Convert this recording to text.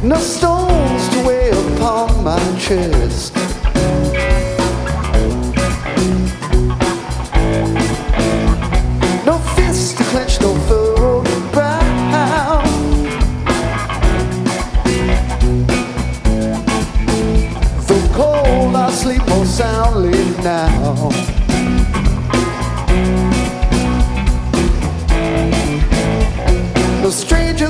No stones to weigh upon my chest. No fists to clench, no furrowed brow. Though cold, I sleep more soundly now. No stranger